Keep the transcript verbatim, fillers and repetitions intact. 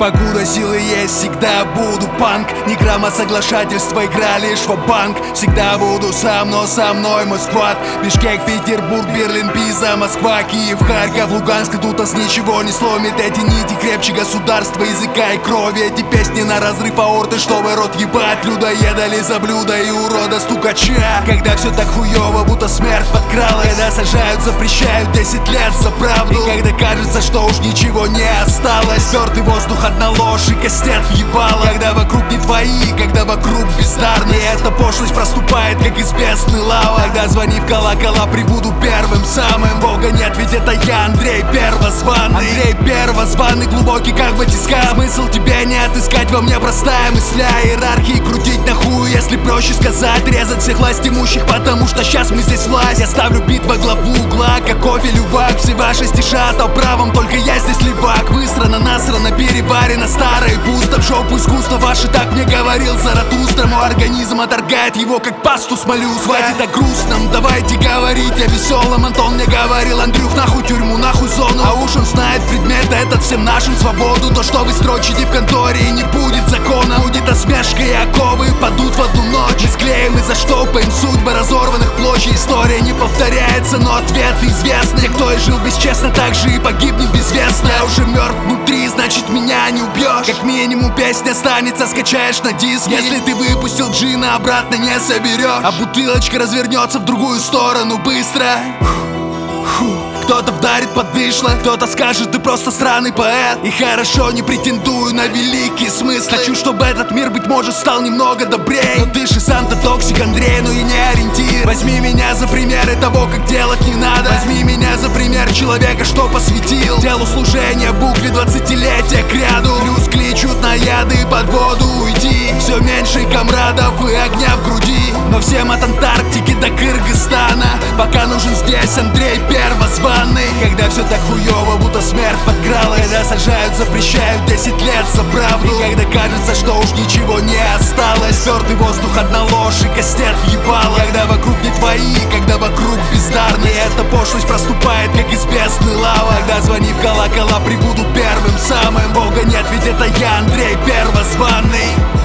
Покуда силы есть, всегда буду панк. Ни грамма соглашательства, игра лишь ва-банк. Всегда буду сам, но со мной мой сквад. Бишкек, Петербург, Берлин, Пиза, Москва, Киев, Харьков, Луганск. Тут нас ничего не сломит. Эти нити крепче государства, языка и крови. Эти песни на разрыв аорты, чтобы рот ебать. Людоеда, лизоблюда и урода стукача. Когда все так хуёво, будто смерть подкралась. Когда сажают, запрещают десять лет за правду. И когда кажется, что уж ничего не осталось. Спёртый воздух, одна ложь и кастет ебало. Когда вокруг не твои, когда вокруг бездарность. И эта пошлость проступает, как из бездны лава. Когда звони в колокола, прибуду первым самым. Бога нет, ведь это я, Андрей Первозванный. Андрей Первозванный, глубокий как батискаф. Смысл тебя не отыскать, во мне простая мысля. Иерархии крутить на хуй, если проще сказать. Резать всех власть имущих, потому что сейчас мы здесь власть. Я ставлю бит во главу угла, как кофе лювак. Все ваши стишат о правом, только я здесь левак. Высрано, насрано, переварено, старое пусто. В жопу искусство ваше, так мне говорил Заратустра. Мой организм отторгает его, как пасту с моллюска. Хватит о грустном, давайте говорить о веселом. Антон мне говорил: Андрюх, нахуй тюрьму, нахуй зону. А уж он знает предмет этот всем нашим свободу. То, что вы строчите в конторе, и не будет закона. Будет осмешка, и оковы падут в одну ночь. Мы склеим и заштопаем судьбы разорванных площадей. История не повторяется, но ответ известный. Те, кто и жил бесчестно, так же и погибнет безвестно. Я уже мертв внутри, значит меня не убьешь. Как минимум песня останется, скачаешь на диск. Если ты выпустил джина, обратно не соберешь. А бутылочка развернется в другую сторону быстро. Кто-то вдарит под дышло, кто-то скажет: ты просто сраный поэт. И хорошо, не претендую на великий смысл. Хочу, чтобы этот мир, быть может, стал немного добрее. Но ты же сам-то токсик, Андрей, но и не ориентир. Возьми меня за примеры того, как делать не надо. Возьми меня за пример человека, что посвятил делу служения букве двадцатилетия к ряду. Плюс кличут на яды под воду уйти. Все меньше комрадов и огня в груди. Но всем от Антарктики до Кыргызстана пока нужен здесь Андрей Первозванный. Когда все так хуёво, будто смерть подкралась. Когда сажают, запрещают десять лет за правду. И когда кажется, что уж ничего не осталось. Спёртый воздух, одна ложь и кастет ебало. Когда вокруг не твои, когда вокруг бездарность. И эта пошлость проступает, как из бездны лава. Когда звони в колокола, прибуду первым самым. Бога нет, ведь это я, Андрей Первозванный.